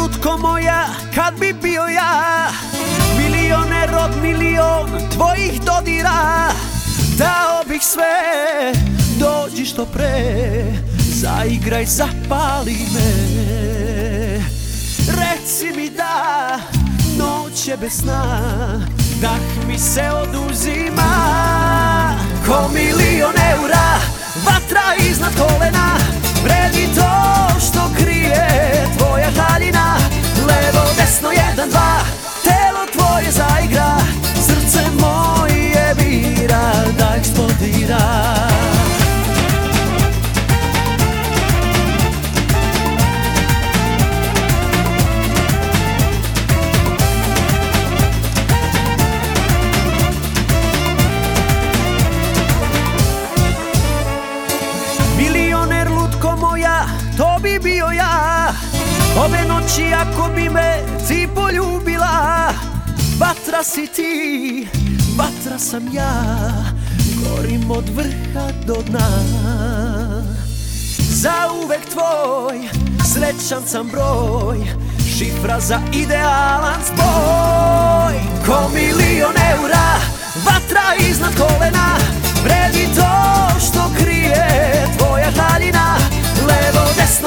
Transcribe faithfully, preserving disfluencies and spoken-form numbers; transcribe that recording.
lutko moja, kad bi bio ja milioner od milion tvojih dodira, dao bih sve, dođi što pre, zaigraj, zapali me. Reci mi da noć je bez sna, dah mi se oduzima. Ko milion eura, vatra iznad kolena, vredi to što krije tvoja haljina. Levo, desno, jedan, dva, telo tvoje zaigra, srce moje bira da eksplodira. Milioner lutko moja, to bi bio ja, ove noći ako bi me ti poljubila. Vatra si ti, vatra sam ja, gorim od vrha do dna. Zauvek tvoj, srećan sam broj, šifra za idealan spoj. Ko milion eura, vatra iznad kolena, vredi to što krije tvoja haljina. Levo, desno,